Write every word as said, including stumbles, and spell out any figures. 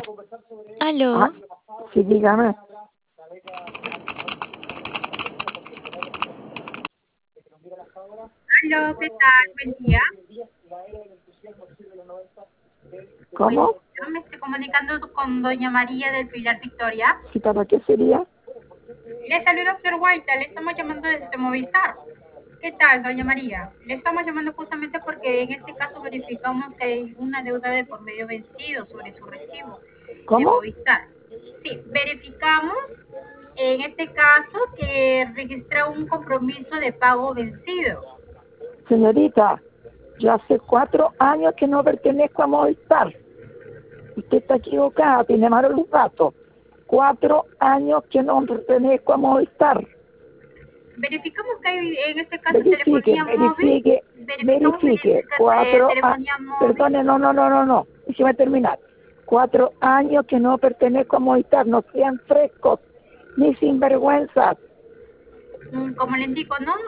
Aló, Ah, sí, dígame. Aló, ¿qué tal? Buen día. Buen ¿Cómo? día. Me estoy comunicando con doña María del Pilar Victoria. ¿Sí, para qué sería? Le saluda Flor Guaita, le estamos llamando desde Movistar. ¿Qué tal, doña María? Le estamos llamando justamente porque en este caso verificamos que hay una deuda de por medio vencido sobre su recibo de ¿Cómo? Movistar. Sí, verificamos en este caso que registra un compromiso de pago vencido. Señorita, yo hace cuatro años que no pertenezco a Movistar. Usted está equivocada, tiene malos los datos. Cuatro años que no pertenezco a Movistar. Verificamos que hay en este caso Verifique, telefonía móvil. verifique, Verificamos que verifique. dice que eh, Cuatro años. telefonía móvil. Perdone, no, no, no, no, no. Déjeme terminar. Cuatro años que no pertenezco a Movistar. No sean frescos ni sinvergüenzas. Mm, Como le indico, no